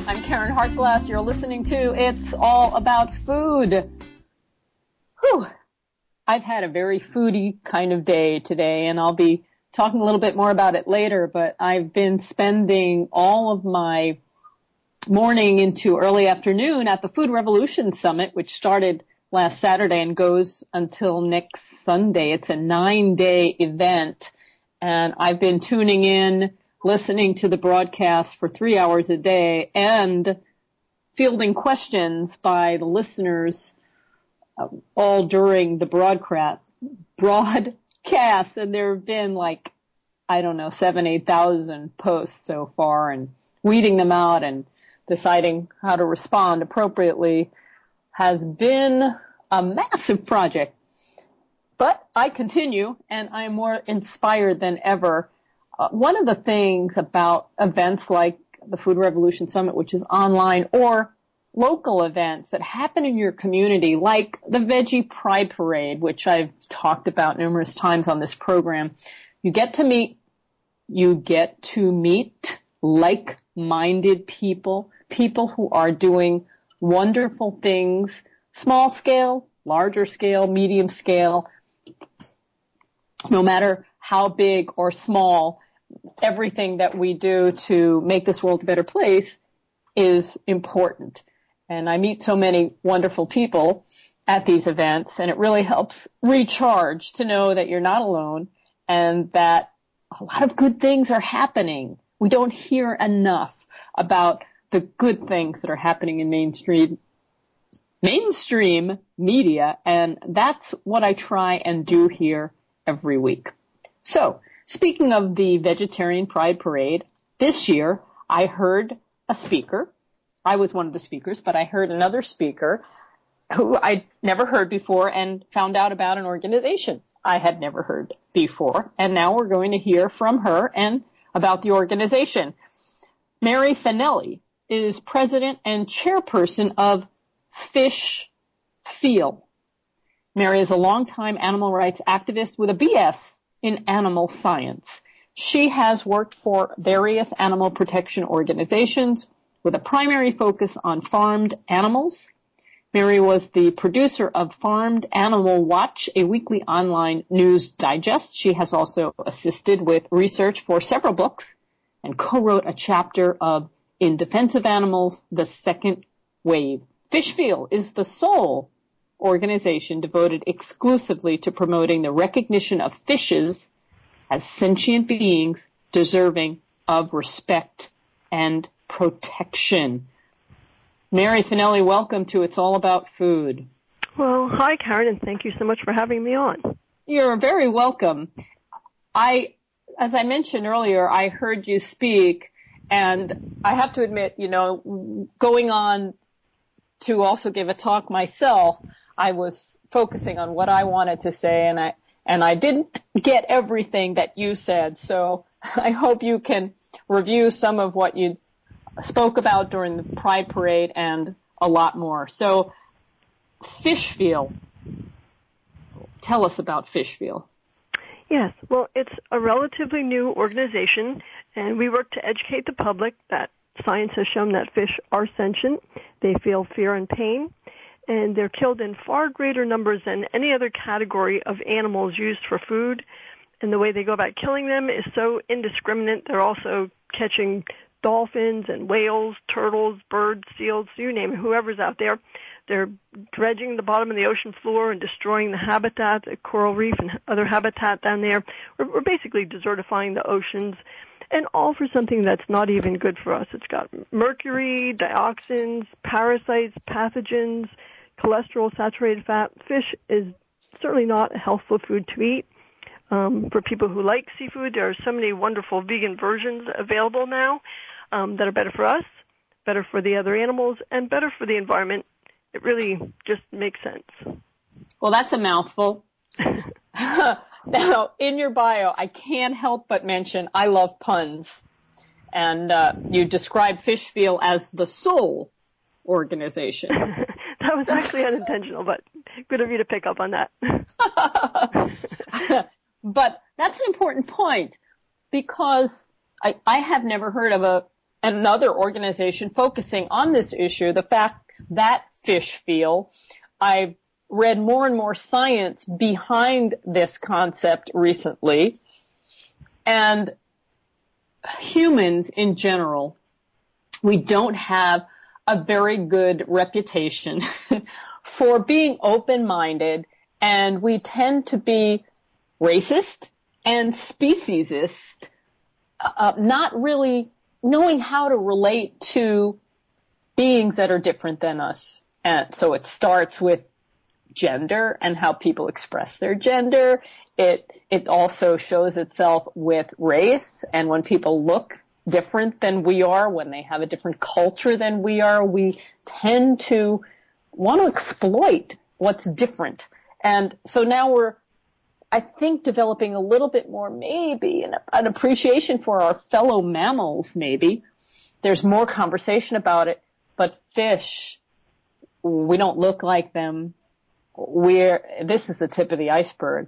I'm Karen Hartglass. You're listening to It's All About Food. Whew. I've had a very foodie kind of day today, and I'll be talking a little bit more about it later, but I've been spending all of my morning into early afternoon at the Food Revolution Summit, which started last Saturday and goes until next Sunday. It's a 9-day event, and I've been tuning in, listening to the broadcast for 3 hours a day, and fielding questions by the listeners all during the broadcast. And there have been 8,000 posts so far, and weeding them out and deciding how to respond appropriately has been a massive project. But I continue, and I'm more inspired than ever. One of the things about events like the Food Revolution Summit, which is online, or local events that happen in your community, like the Veggie Pride Parade, which I've talked about numerous times on this program, you get to meet like-minded people who are doing wonderful things, small scale, larger scale, medium scale, no matter how big or small. Everything that we do to make this world a better place is important. And I meet so many wonderful people at these events, and it really helps recharge to know that you're not alone and that a lot of good things are happening. We don't hear enough about the good things that are happening in mainstream media, and that's what I try and do here every week. So, speaking of the Vegetarian Pride Parade, this year I heard a speaker. I was one of the speakers, but I heard another speaker who I'd never heard before and found out about an organization I had never heard before. And now we're going to hear from her and about the organization. Mary Fanelli is president and chairperson of Fish Feel. Mary is a longtime animal rights activist with a BS in animal science. She has worked for various animal protection organizations with a primary focus on farmed animals. Mary was the producer of Farmed Animal Watch, a weekly online news digest. She has also assisted with research for several books and co-wrote a chapter of In Defense of Animals, The Second Wave. Fish Feel is the sole organization devoted exclusively to promoting the recognition of fishes as sentient beings deserving of respect and protection. Mary Fanelli, welcome to It's All About Food. Well, hi, Karen, and thank you so much for having me on. You're very welcome. As I mentioned earlier, I heard you speak, and I have to admit, going on to also give a talk myself, I was focusing on what I wanted to say, and I didn't get everything that you said, so I hope you can review some of what you spoke about during the Pride Parade and a lot more. So, Fish Feel. Tell us about Fish Feel. Yes, well, it's a relatively new organization, and we work to educate the public that science has shown that fish are sentient. They feel fear and pain, and they're killed in far greater numbers than any other category of animals used for food. And the way they go about killing them is so indiscriminate. They're also catching dolphins and whales, turtles, birds, seals, you name it, whoever's out there. They're dredging the bottom of the ocean floor and destroying the habitat, the coral reef and other habitat down there. We're basically desertifying the oceans, and all for something that's not even good for us. It's got mercury, dioxins, parasites, pathogens, cholesterol, saturated fat. Fish is certainly not a healthful food to eat. For people who like seafood, there are so many wonderful vegan versions available now that are better for us, better for the other animals, and better for the environment. It really just makes sense. Well, that's a mouthful. Now, in your bio, I can't help but mention I love puns. And you described Fish Feel as the soul organization. That was actually unintentional, but good of you to pick up on that. But that's an important point, because I have never heard of a another organization focusing on this issue, the fact that fish feel. I've read more and more science behind this concept recently. And humans in general, we don't have a very good reputation for being open-minded, and we tend to be racist and speciesist, not really knowing how to relate to beings that are different than us. And so it starts with gender and how people express their gender. It also shows itself with race, and when people look different than we are, when they have a different culture than we are, we tend to want to exploit what's different. And so now we're, I think, developing a little bit more, maybe, an appreciation for our fellow mammals, maybe. There's more conversation about it, but fish, we don't look like them. This is the tip of the iceberg.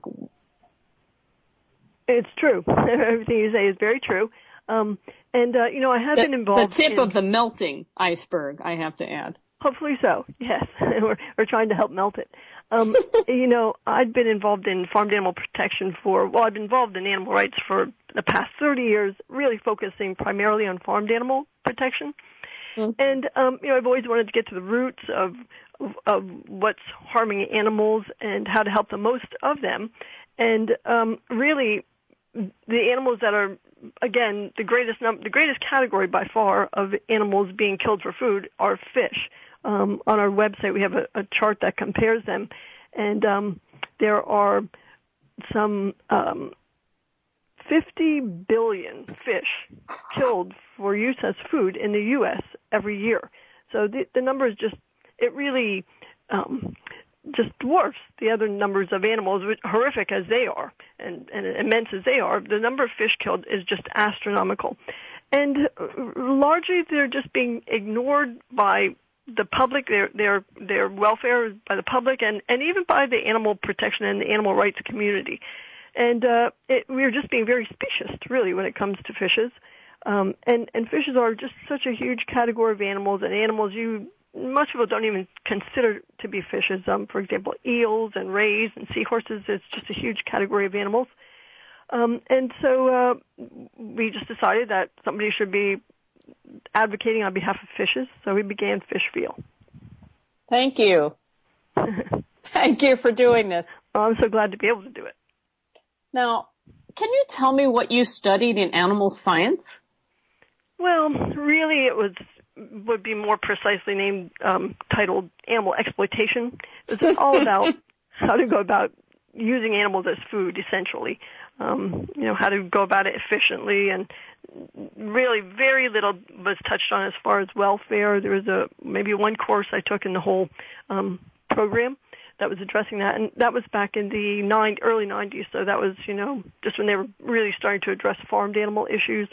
It's true. Everything you say is very true. I have been involved. The tip of the melting iceberg, I have to add. Hopefully so. Yes, we're trying to help melt it. I'd been involved in farmed animal protection I've been involved in animal rights for the past 30 years, really focusing primarily on farmed animal protection. Mm-hmm. And, I've always wanted to get to the roots of what's harming animals and how to help the most of them. And, really, the animals that are, again, the greatest category by far of animals being killed for food are fish. On our website, we have a chart that compares them, and there are some 50 billion fish killed for use as food in the U.S. every year. So the number is it really just dwarfs the other numbers of animals, horrific as they are and immense as they are. The number of fish killed is just astronomical. And largely they're just being ignored by the public, their welfare by the public, and even by the animal protection and the animal rights community. And we're just being very specious, really, when it comes to fishes. And fishes are just such a huge category of animals, and animals most people don't even consider to be fishes. For example, eels and rays and seahorses is just a huge category of animals. And so we just decided that somebody should be advocating on behalf of fishes, so we began Fish Feel. Thank you. Thank you for doing this. Well, I'm so glad to be able to do it. Now, can you tell me what you studied in animal science? Well, really it would be more precisely named, titled animal exploitation. It's all about how to go about using animals as food, essentially. How to go about it efficiently, and really very little was touched on as far as welfare. There was maybe one course I took in the whole program that was addressing that, and that was back in the early 90s, so that was, just when they were really starting to address farmed animal issues.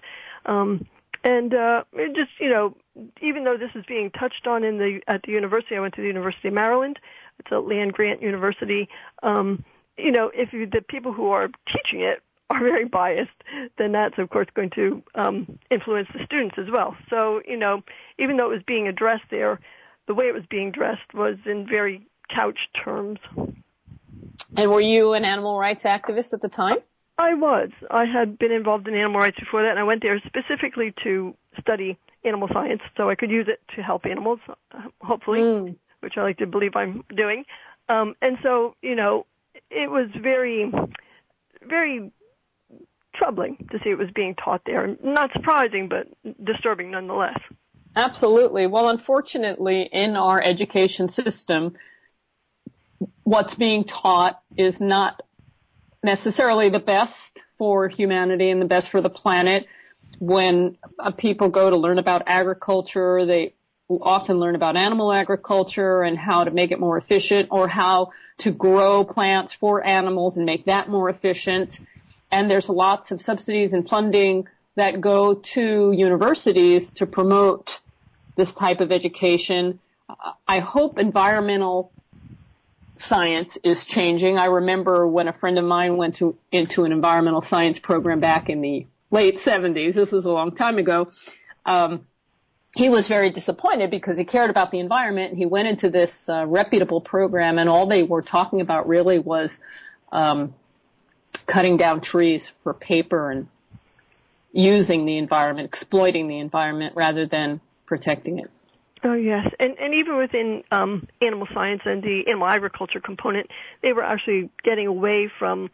It just, even though this is being touched on at the university, I went to the University of Maryland. It's a land-grant university. If the people who are teaching it are very biased, then that's, of course, going to influence the students as well. So, even though it was being addressed there, the way it was being addressed was in very couched terms. And were you an animal rights activist at the time? I was. I had been involved in animal rights before that, and I went there specifically to study animal science so I could use it to help animals, hopefully, which I like to believe I'm doing. And so, it was very, very troubling to see it was being taught there. Not surprising, but disturbing nonetheless. Absolutely. Well, unfortunately, in our education system, what's being taught is not necessarily the best for humanity and the best for the planet. When people go to learn about agriculture, they often learn about animal agriculture and how to make it more efficient, or how to grow plants for animals and make that more efficient. And there's lots of subsidies and funding that go to universities to promote this type of education. I hope environmental science is changing. I remember when a friend of mine went into an environmental science program back in the late 70s. This was a long time ago. he was very disappointed because he cared about the environment. He went into this reputable program, and all they were talking about really was cutting down trees for paper and using the environment, exploiting the environment rather than protecting it. Oh, yes. And even within animal science and the animal agriculture component, they were actually getting away from,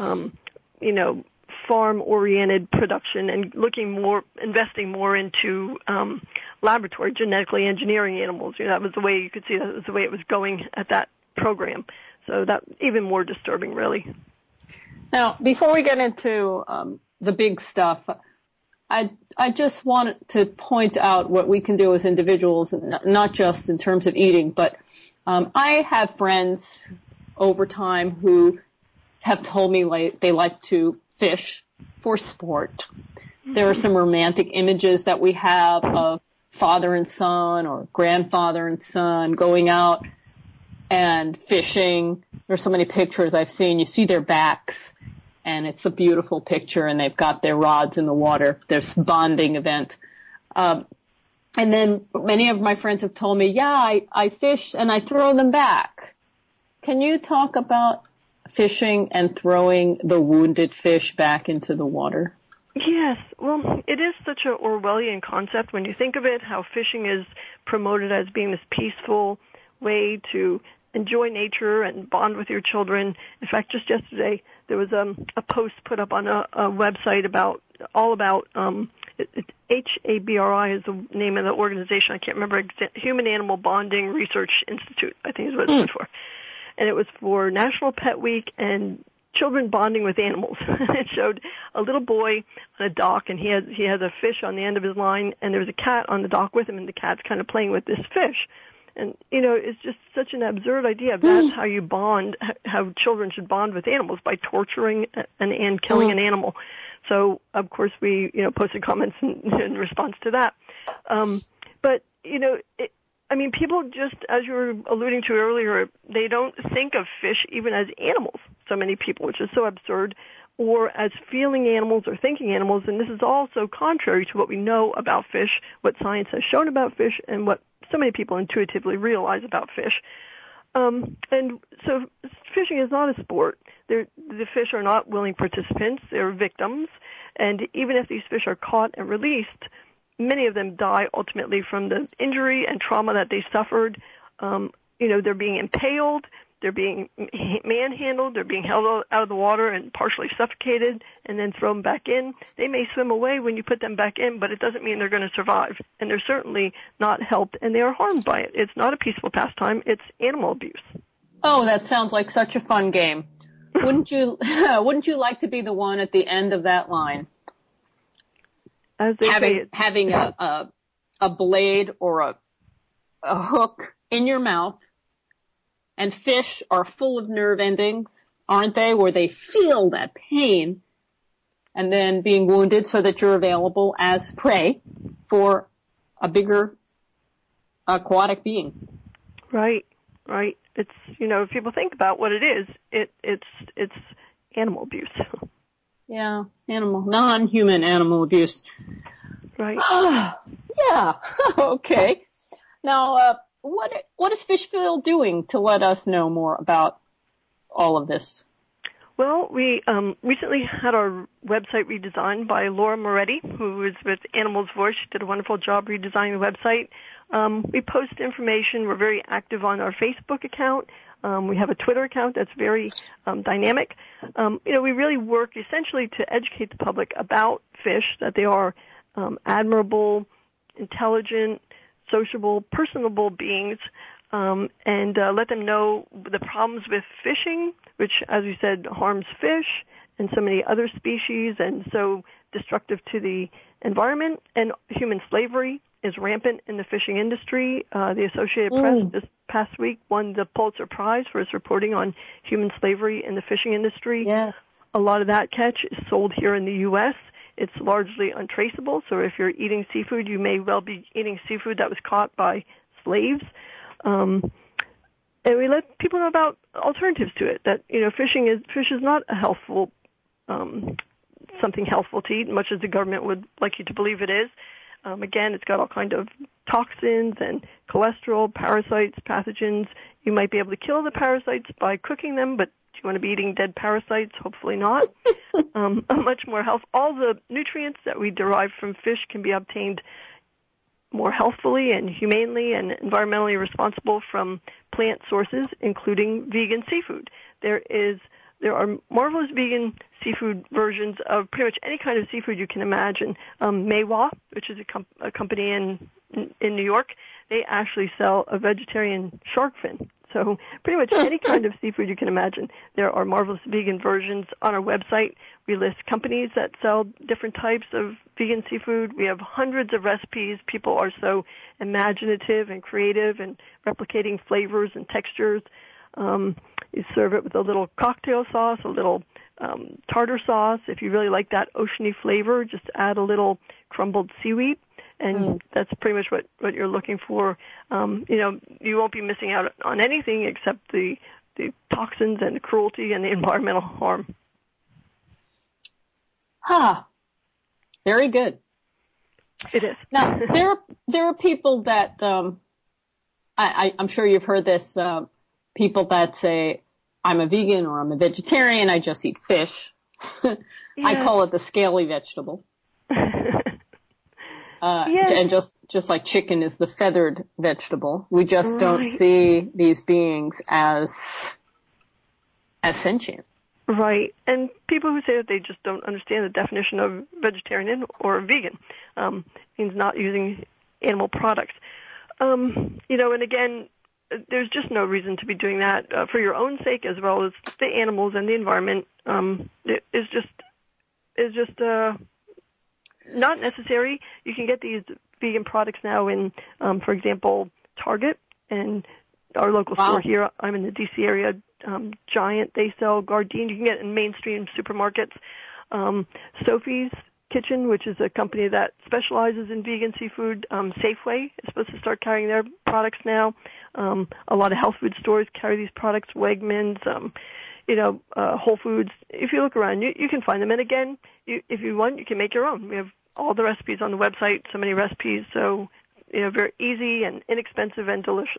farm-oriented production and investing more into laboratory, genetically engineering animals. That was the way you could see that was the way it was going at that program. So that even more disturbing, really. Now, before we get into the big stuff, I just want to point out what we can do as individuals, not just in terms of eating, but I have friends over time who have told me they like to fish for sport. There are some romantic images that we have of father and son or grandfather and son going out and fishing. There's so many pictures I've seen. You see their backs, and it's a beautiful picture, and they've got their rods in the water. There's a bonding event. And then many of my friends have told me, I fish and I throw them back. Can you talk about fishing and throwing the wounded fish back into the water? Yes. Well, it is such an Orwellian concept when you think of it, how fishing is promoted as being this peaceful way to enjoy nature and bond with your children. In fact, just yesterday, there was a post put up on a website about HABRI is the name of the organization. I can't remember. Human Animal Bonding Research Institute, I think is what it stood for. And it was for National Pet Week and children bonding with animals. It showed a little boy on a dock, and he had a fish on the end of his line, and there was a cat on the dock with him, and the cat's kind of playing with this fish. And, it's just such an absurd idea. That's how you bond, how children should bond with animals, by torturing and killing an animal. So, of course, we, posted comments in response to that. But, people just, as you were alluding to earlier, they don't think of fish even as animals, so many people, which is so absurd, or as feeling animals or thinking animals. And this is also contrary to what we know about fish, what science has shown about fish, and what so many people intuitively realize about fish. And so fishing is not a sport. The fish are not willing participants. They're victims. And even if these fish are caught and released, many of them die ultimately from the injury and trauma that they suffered. They're being impaled. They're being manhandled. They're being held out of the water and partially suffocated and then thrown back in. They may swim away when you put them back in, but it doesn't mean they're going to survive. And they're certainly not helped, and they are harmed by it. It's not a peaceful pastime. It's animal abuse. Oh, that sounds like such a fun game. Wouldn't you like to be the one at the end of that line? Having a blade or a hook in your mouth. And fish are full of nerve endings, aren't they, where they feel that pain and then being wounded so that you're available as prey for a bigger aquatic being. Right. It's, if people think about what it is, it's animal abuse. Yeah, non-human animal abuse. Right. Yeah, okay. Now, what is Fishville doing to let us know more about all of this? Well, we recently had our website redesigned by Laura Moretti, who is with Animals Voice. She did a wonderful job redesigning the website. We post information. We're very active on our Facebook account. We have a Twitter account that's very dynamic. We really work essentially to educate the public about fish, that they are admirable, intelligent, sociable, personable beings, and let them know the problems with fishing, which, as we said, harms fish and so many other species and so destructive to the environment. And human slavery is rampant in the fishing industry. The Associated Press this past week won the Pulitzer Prize for its reporting on human slavery in the fishing industry. Yes. A lot of that catch is sold here in the U.S. It's largely untraceable, so if you're eating seafood, you may well be eating seafood that was caught by slaves. And we let people know about alternatives to it, that, fish is not a healthful, something healthful to eat, much as the government would like you to believe it is. Again, it's got all kinds of toxins and cholesterol, parasites, pathogens. You might be able to kill the parasites by cooking them, but do you want to be eating dead parasites? Hopefully not. Much more health. All the nutrients that we derive from fish can be obtained more healthfully and humanely and environmentally responsible from plant sources, including vegan seafood. There are marvelous vegan seafood versions of pretty much any kind of seafood you can imagine. Meiwa, which is a company in New York, they actually sell a vegetarian shark fin. So pretty much any kind of seafood you can imagine. There are marvelous vegan versions on our website. We list companies that sell different types of vegan seafood. We have hundreds of recipes. People are so imaginative and creative and replicating flavors and textures. You serve it with a little cocktail sauce, a little tartar sauce. If you really like that oceany flavor, just add a little crumbled seaweed. And that's pretty much what you're looking for. You won't be missing out on anything except the toxins and the cruelty and the environmental harm. Very good. It is. Now, there are people that, I'm sure you've heard this, people that say, I'm a vegan or I'm a vegetarian, I just eat fish. Yeah. I call it the scaly vegetable. Yes. And just like chicken is the feathered vegetable, we just don't see these beings as sentient. Right. And people who say that they just don't understand the definition of vegetarian or vegan, means not using animal products. And again, there's just no reason to be doing that for your own sake as well as the animals and the environment. It's just not necessary. You can get these vegan products now in, for example, Target and our local store here. I'm in the D.C. area. Giant, they sell Gardein. You can get it in mainstream supermarkets. Sophie's Kitchen, which is a company that specializes in vegan seafood. Safeway is supposed to start carrying their products now. A lot of health food stores carry these products. Wegmans, Whole Foods. If you look around, you can find them. And again, if you want, you can make your own. We have all the recipes on the website, so many recipes, so, very easy and inexpensive and delicious.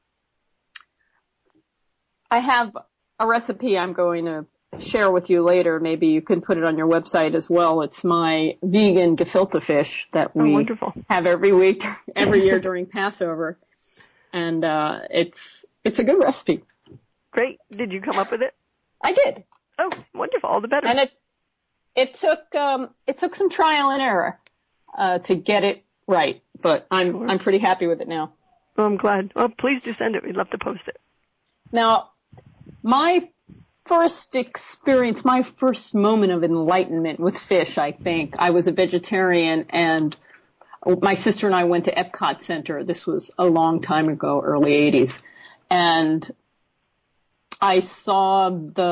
I have a recipe I'm going to share with you later. Maybe you can put it on your website as well. It's my vegan gefilte fish that we have every year during Passover. And it's a good recipe. Great. Did you come up with it? I did. Oh, wonderful. All the better. And it took some trial and error to get it right, but I'm pretty happy with it now. Well, I'm glad. Well, please do send it. We'd love to post it. Now, my first experience, my first moment of enlightenment with fish, I think, I was a vegetarian, and my sister and I went to Epcot Center. This was a long time ago, early 80s. And I saw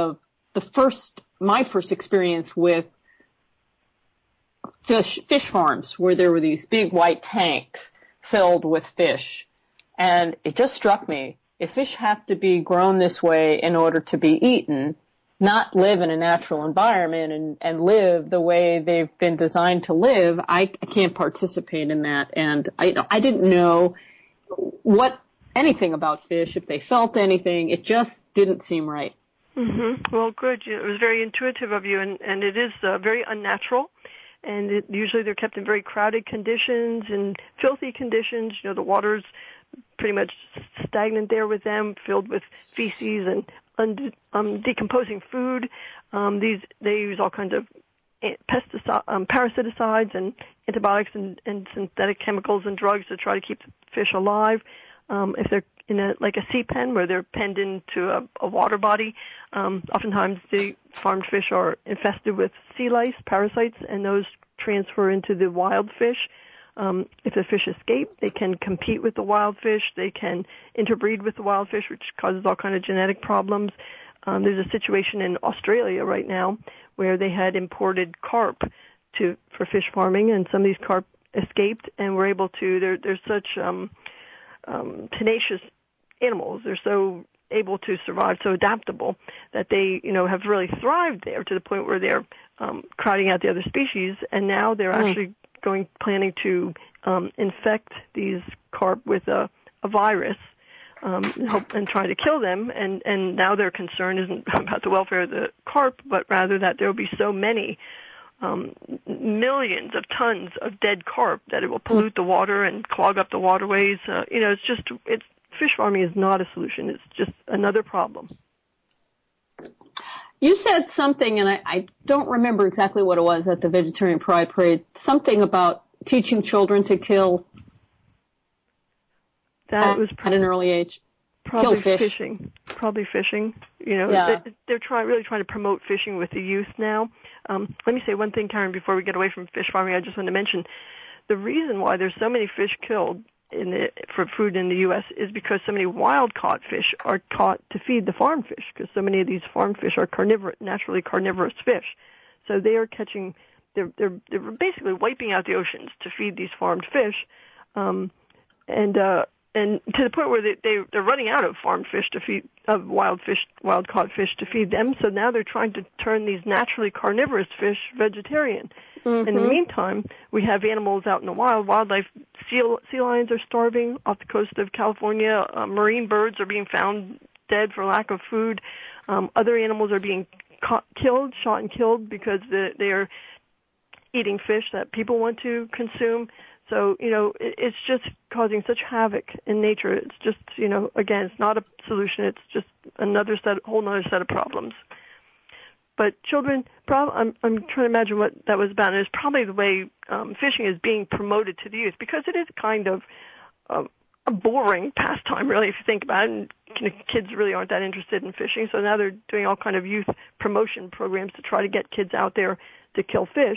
my first experience with fish farms, where there were these big white tanks filled with fish. And it just struck me, if fish have to be grown this way in order to be eaten, not live in a natural environment and live the way they've been designed to live, I can't participate in that. And I didn't know anything about fish, if they felt anything. It just didn't seem right. Mm-hmm. Well, good. It was very intuitive of you, and it is very unnatural. And usually they're kept in very crowded conditions and filthy conditions. The water's pretty much stagnant there with them, filled with feces and decomposing food. They use all kinds of parasiticides and antibiotics and synthetic chemicals and drugs to try to keep the fish alive. If they're in a sea pen where they're penned into a water body, oftentimes the farmed fish are infested with sea lice, parasites, and those transfer into the wild fish. If the fish escape, they can compete with the wild fish. They can interbreed with the wild fish, which causes all kinds of genetic problems. There's a situation in Australia right now where they had imported carp for fish farming, and some of these carp escaped and were able to. They're such tenacious animals. They're so able to survive, so adaptable that they, have really thrived there to the point where they're crowding out the other species, and now they're actually planning to infect these carp with a virus and try to kill them. And now their concern isn't about the welfare of the carp, but rather that there will be so many millions of tons of dead carp that it will pollute the water and clog up the waterways. Fish farming is not a solution. It's just another problem. You said something, and I don't remember exactly what it was at the Vegetarian Pride Parade, something about teaching children to kill at an early age. Probably kill fish. Fishing. Probably fishing. Yeah. They're really trying to promote fishing with the youth now. Let me say one thing, Karen, before we get away from fish farming. I just want to mention the reason why there's so many fish killed for food in the U.S. is because so many wild-caught fish are caught to feed the farm fish, because so many of these farm fish are naturally carnivorous fish. So they are they're basically wiping out the oceans to feed these farmed fish, and to the point where they're running out of farmed fish to feed, of wild-caught fish to feed them. So now they're trying to turn these naturally carnivorous fish vegetarian. Mm-hmm. In the meantime, we have animals out in the wild. Wildlife, sea lions are starving off the coast of California. Marine birds are being found dead for lack of food. Other animals are being shot and killed because they are eating fish that people want to consume. So, it's just causing such havoc in nature. It's just, again, it's not a solution. It's just whole another set of problems. But children, I'm trying to imagine what that was about. And it's probably the way fishing is being promoted to the youth, because it is kind of a boring pastime, really, if you think about it. And kids really aren't that interested in fishing. So now they're doing all kind of youth promotion programs to try to get kids out there to kill fish.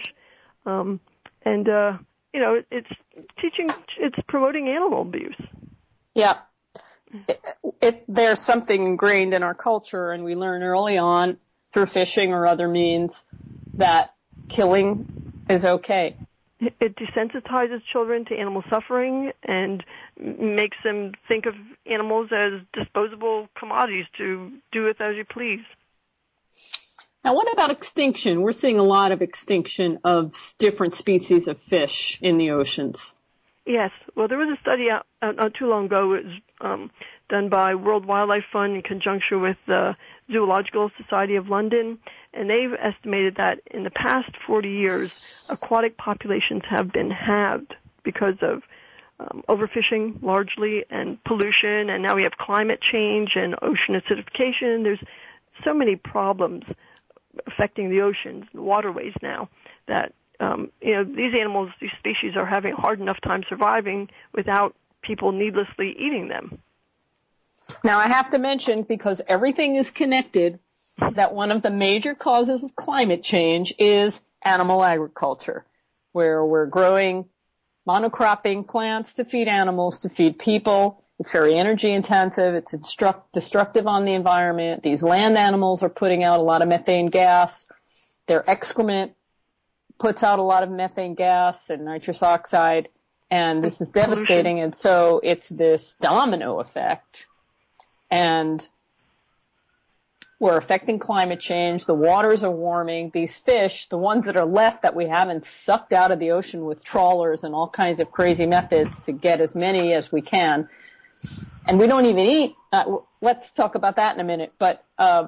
It's promoting animal abuse. Yeah. There's something ingrained in our culture, and we learn early on through fishing or other means that killing is okay. It desensitizes children to animal suffering and makes them think of animals as disposable commodities to do with as you please. Now, what about extinction? We're seeing a lot of extinction of different species of fish in the oceans. Yes. Well, there was a study out not too long ago. It was done by World Wildlife Fund in conjunction with the Zoological Society of London, and they've estimated that in the past 40 years, aquatic populations have been halved because of overfishing largely and pollution, and now we have climate change and ocean acidification. There's so many problems affecting the oceans, the waterways now, that these animals, these species are having a hard enough time surviving without people needlessly eating them. Now, I have to mention, because everything is connected, that one of the major causes of climate change is animal agriculture, where we're growing monocropping plants to feed animals, to feed people. It's very energy intensive. It's destructive on the environment. These land animals are putting out a lot of methane gas. Their excrement puts out a lot of methane gas and nitrous oxide, and this is devastating. And so it's this domino effect. And we're affecting climate change. The waters are warming. These fish, the ones that are left that we haven't sucked out of the ocean with trawlers and all kinds of crazy methods to get as many as we can. And we don't even eat. Let's talk about that in a minute. But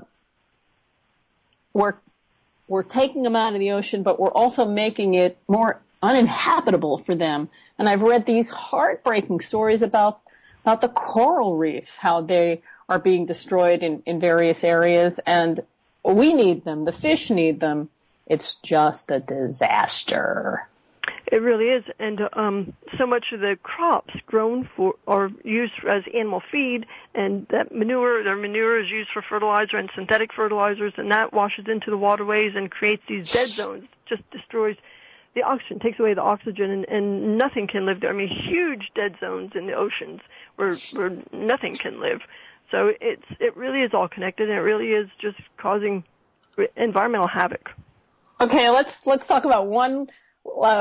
we're taking them out of the ocean, but we're also making it more uninhabitable for them. And I've read these heartbreaking stories about the coral reefs, how they are being destroyed in various areas, and we need them. The fish need them. It's just a disaster. It really is, and so much of the crops grown for are used as animal feed, and their manure is used for fertilizer and synthetic fertilizers, and that washes into the waterways and creates these dead zones. Just destroys the oxygen, takes away the oxygen, and nothing can live there. I mean, huge dead zones in the oceans where nothing can live. So it really is all connected, and it really is just causing environmental havoc. Okay, let's talk about one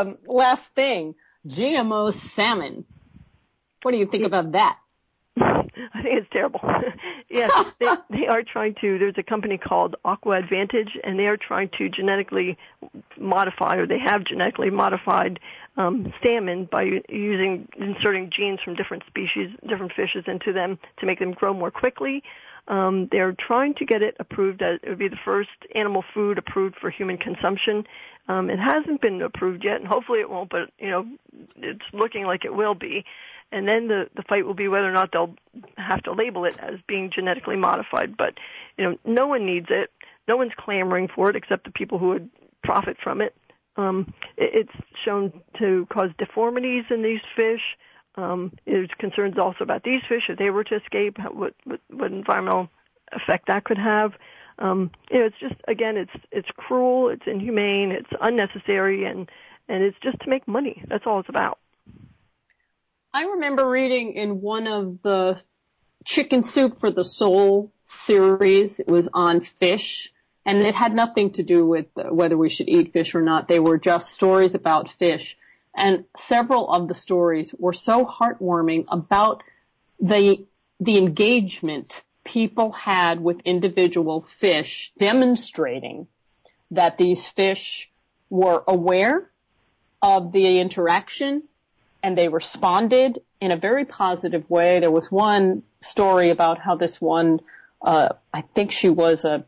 last thing. GMO salmon. What do you think about that? I think it's terrible. Yeah, they are trying to. There's a company called Aqua Advantage, and they are trying to genetically modify, or they have genetically modified salmon by inserting genes from different species, different fishes into them to make them grow more quickly. They're trying to get it approved as it would be the first animal food approved for human consumption. It hasn't been approved yet, and hopefully it won't, but it's looking like it will be. And then the fight will be whether or not they'll have to label it as being genetically modified. But, no one needs it. No one's clamoring for it except the people who would profit from it. It's shown to cause deformities in these fish. There's concerns also about these fish if they were to escape, what environmental effect that could have. It's just, again, it's cruel, it's inhumane, it's unnecessary, and it's just to make money. That's all it's about. I remember reading in one of the Chicken Soup for the Soul series, it was on fish, and it had nothing to do with whether we should eat fish or not. They were just stories about fish. And several of the stories were so heartwarming about the engagement people had with individual fish, demonstrating that these fish were aware of the interaction and they responded in a very positive way. There was one story about how this one, I think she was a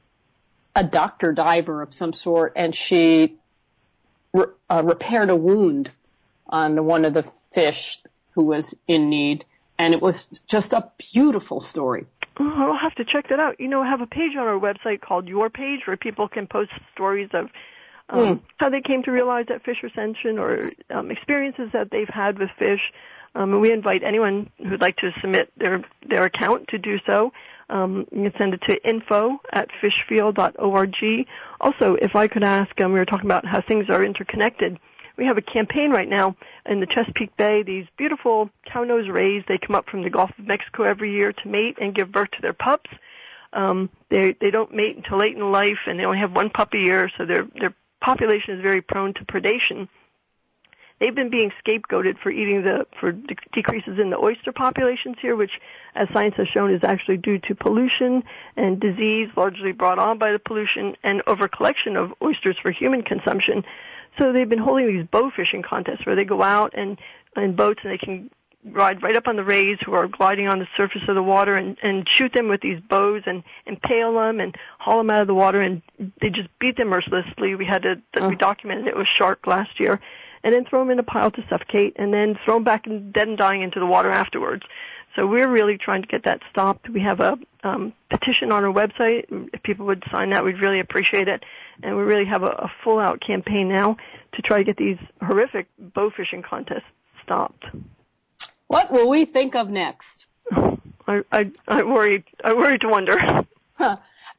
doctor diver of some sort, and she repaired a wound on one of the fish who was in need, and it was just a beautiful story. Oh, I'll have to check that out. I have a page on our website called Your Page where people can post stories of how they came to realize that fish are sentient, or experiences that they've had with fish. And we invite anyone who'd like to submit their account to do so. You can send it to info@fishfield.org. Also, if I could ask, we were talking about how things are interconnected. We have a campaign right now in the Chesapeake Bay. These beautiful cow-nose rays, they come up from the Gulf of Mexico every year to mate and give birth to their pups. They don't mate until late in life, and they only have one pup a year, so their population is very prone to predation. They've been being scapegoated for decreases in the oyster populations here, which, as science has shown, is actually due to pollution and disease largely brought on by the pollution and overcollection of oysters for human consumption. So they've been holding these bow fishing contests where they go out and in boats, and they can ride right up on the rays who are gliding on the surface of the water and shoot them with these bows and impale them and haul them out of the water, and they just beat them mercilessly. We documented it with shark last year, and then throw them in a pile to suffocate, and then throw them back dead and dying into the water afterwards. So we're really trying to get that stopped. We have a petition on our website. If people would sign that, we'd really appreciate it. And we really have a full-out campaign now to try to get these horrific bow fishing contests stopped. What will we think of next? I worry to wonder. Huh.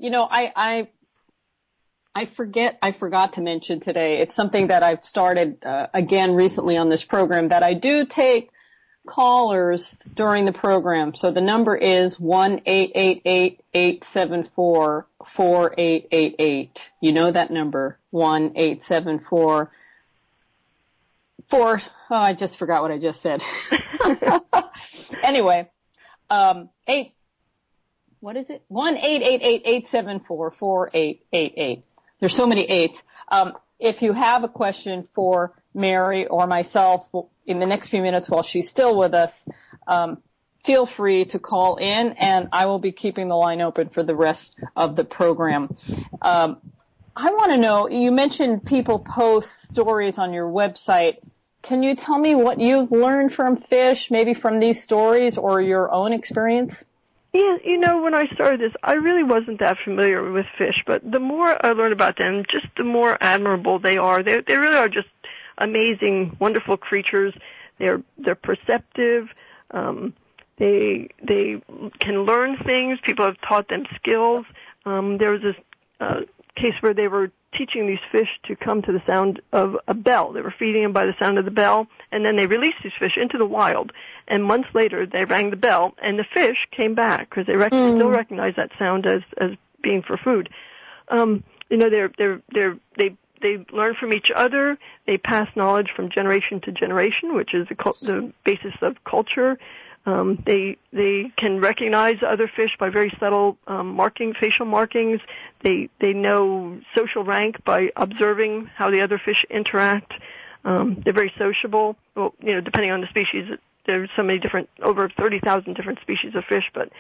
I forgot to mention today. It's something that I've started again recently on this program, that I do take callers during the program. So the number is 1-888-874-4888. You know that number, 1-874. I just forgot what I just said. Anyway, 1-888-874-4888. There's so many eights. If you have a question for Mary or myself in the next few minutes while she's still with us, feel free to call in, and I will be keeping the line open for the rest of the program. I want to know, you mentioned people post stories on your website. Can you tell me what you've learned from fish, maybe from these stories or your own experience? Yeah, when I started this, I really wasn't that familiar with fish, but the more I learn about them, just the more admirable they are. They really are just amazing, wonderful creatures. They're perceptive. They can learn things. People have taught them skills. There was this case where they were teaching these fish to come to the sound of a bell. They were feeding them by the sound of the bell, and then they released these fish into the wild. And months later, they rang the bell, and the fish came back because they still recognize that sound as being for food. They learn from each other. They pass knowledge from generation to generation, which is the basis of culture. They can recognize other fish by very subtle facial markings. They know social rank by observing how the other fish interact. They're very sociable. Well, depending on the species, there's so many over 30,000 different species of fish, but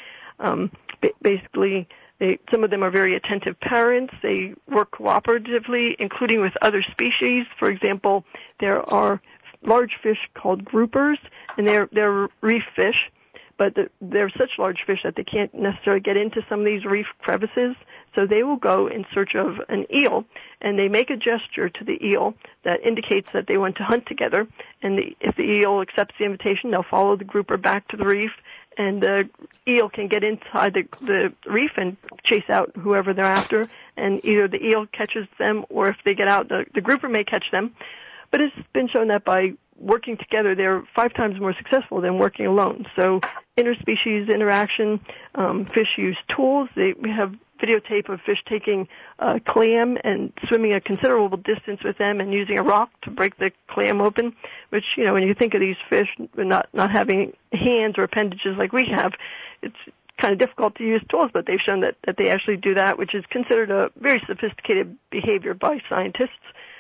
basically, some of them are very attentive parents. They work cooperatively, including with other species. For example, there are large fish called groupers, and they're reef fish, but they're such large fish that they can't necessarily get into some of these reef crevices. So they will go in search of an eel, and they make a gesture to the eel that indicates that they want to hunt together. And if the eel accepts the invitation, they'll follow the grouper back to the reef, and the eel can get inside the reef and chase out whoever they're after. And either the eel catches them, or if they get out, the grouper may catch them. But it's been shown that by working together, they're 5 times more successful than working alone. So interspecies interaction, fish use tools. We have videotape of fish taking a clam and swimming a considerable distance with them and using a rock to break the clam open, which, when you think of these fish not having hands or appendages like we have, it's kind of difficult to use tools, but they've shown that they actually do that, which is considered a very sophisticated behavior by scientists.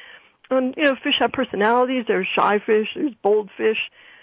Fish have personalities. There's shy fish. There's bold fish.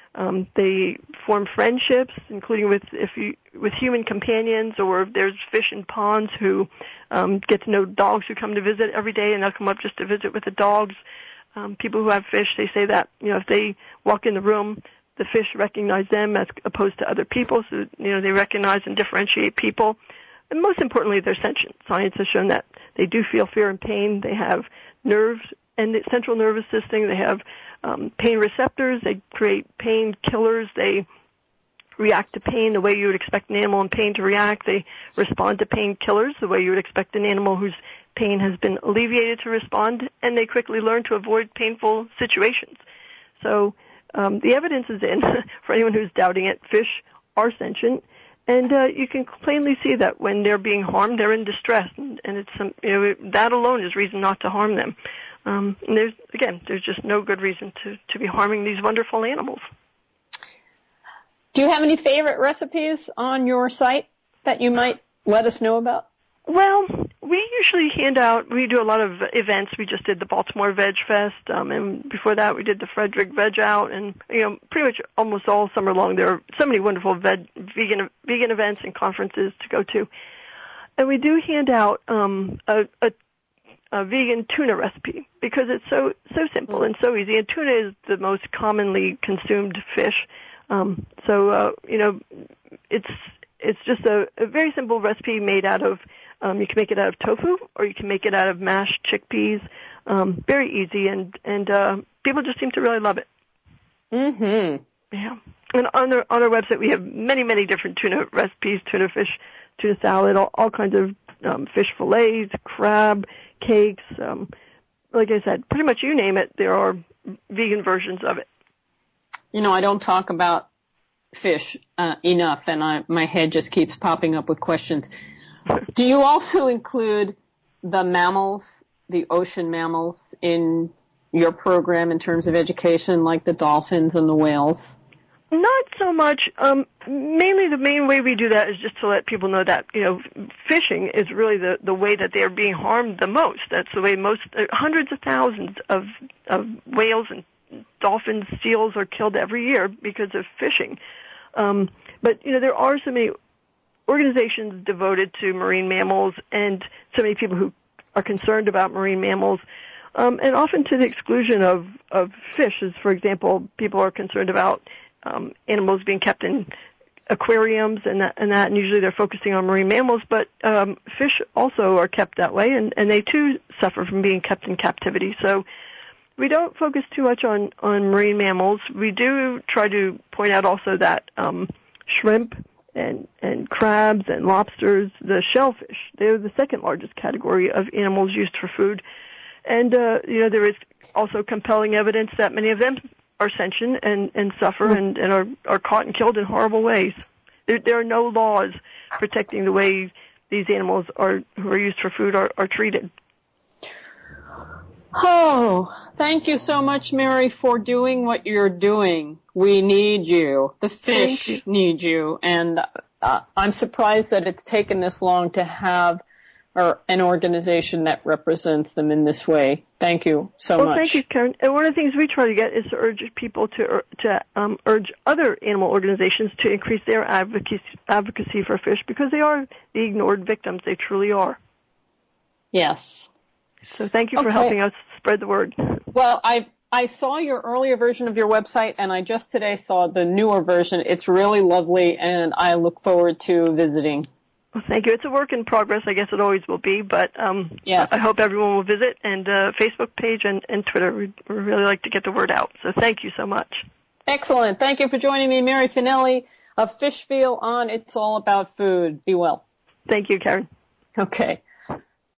They form friendships, including with human companions, or there's fish in ponds who get to know dogs who come to visit every day, and they'll come up just to visit with the dogs. People who have fish, they say that if they walk in the room, the fish recognize them as opposed to other people, so they recognize and differentiate people. And most importantly, they're sentient. Science has shown that they do feel fear and pain. They have nerves and the central nervous system. They have pain receptors. They create pain killers. They react to pain the way you would expect an animal in pain to react. They respond to pain killers the way you would expect an animal whose pain has been alleviated to respond. And they quickly learn to avoid painful situations. So the evidence is in for anyone who's doubting it. Fish are sentient. And you can plainly see that when they're being harmed, they're in distress, and it's that alone is reason not to harm them. And there's just no good reason to be harming these wonderful animals. Do you have any favorite recipes on your site that you might let us know about? Well, we usually we do a lot of events. We just did the Baltimore Veg Fest, and before that we did the Frederick Veg Out, and pretty much almost all summer long there are so many wonderful vegan events and conferences to go to. And we do hand out a vegan tuna recipe because it's so simple and so easy. And tuna is the most commonly consumed fish, it's just a very simple recipe made out of. You can make it out of tofu, or you can make it out of mashed chickpeas. Very easy, and people just seem to really love it. Mm-hmm. Yeah. And on our website, we have many different tuna recipes: tuna fish, tuna salad, all kinds of fish fillets, crab cakes. Like I said, pretty much you name it, there are vegan versions of it. I don't talk about fish enough, and my head just keeps popping up with questions. Do you also include the mammals, the ocean mammals, in your program in terms of education, like the dolphins and the whales? Not so much. Mainly the main way we do that is just to let people know that, fishing is really the way that they are being harmed the most. That's the way hundreds of thousands of whales and dolphins, seals are killed every year because of fishing. But, there are so many organizations devoted to marine mammals and so many people who are concerned about marine mammals, and often to the exclusion of fish. As, for example, people are concerned about animals being kept in aquariums and usually they're focusing on marine mammals, but fish also are kept that way, and they too suffer from being kept in captivity. So we don't focus too much on marine mammals. We do try to point out also that shrimp and crabs and lobsters, the shellfish, they're the second largest category of animals used for food. And, there is also compelling evidence that many of them are sentient and suffer and are caught and killed in horrible ways. There are no laws protecting the way these animals who are used for food are treated. Oh, thank you so much, Mary, for doing what you're doing. We need you. The fish need you. And I'm surprised that it's taken this long to have an organization that represents them in this way. Thank you so much. Well, thank you, Karen. And one of the things we try to get is to urge people to urge other animal organizations to increase their advocacy for fish, because they are the ignored victims. They truly are. Yes. So thank you for helping us spread the word. Well, I saw your earlier version of your website, and I just today saw the newer version. It's really lovely, and I look forward to visiting. Well, thank you. It's a work in progress. I guess it always will be, but yes. I hope everyone will visit, and Facebook page and Twitter. We'd really like to get the word out. So thank you so much. Excellent. Thank you for joining me, Mary Finelli of Fishville on It's All About Food. Be well. Thank you, Karen. Okay.